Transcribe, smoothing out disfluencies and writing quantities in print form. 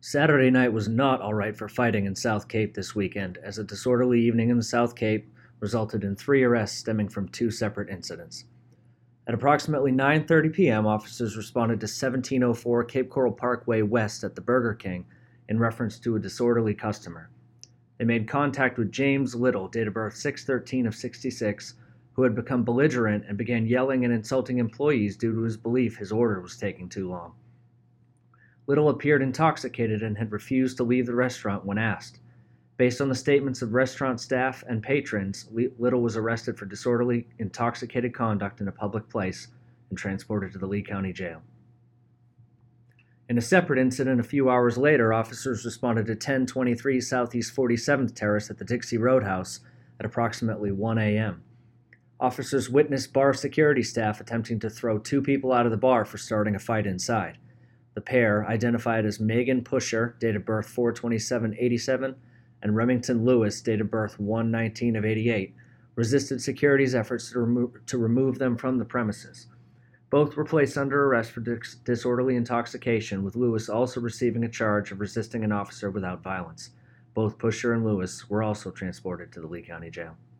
Saturday night was not all right for fighting in South Cape this weekend, as a disorderly evening in the South Cape resulted in 3 arrests stemming from 2 separate incidents. At approximately 9:30 p.m., officers responded to 1704 Cape Coral Parkway West at the Burger King in reference to a disorderly customer. They made contact with James Little, date of birth 6/13 of 66, who had become belligerent and began yelling and insulting employees due to his belief his order was taking too long. Little appeared intoxicated and had refused to leave the restaurant when asked. Based on the statements of restaurant staff and patrons, Little was arrested for disorderly, intoxicated conduct in a public place and transported to the Lee County Jail. In a separate incident a few hours later, officers responded to 1023 Southeast 47th Terrace at the Dixie Roadhouse at approximately 1 a.m. Officers witnessed bar security staff attempting to throw 2 people out of the bar for starting a fight inside. The pair, identified as Megan Pusher, date of birth 4/27/87, and Remington Lewis, date of birth 1/19 of 88, resisted security's efforts to remove them from the premises. Both were placed under arrest for disorderly intoxication, with Lewis also receiving a charge of resisting an officer without violence. Both Pusher and Lewis were also transported to the Lee County Jail.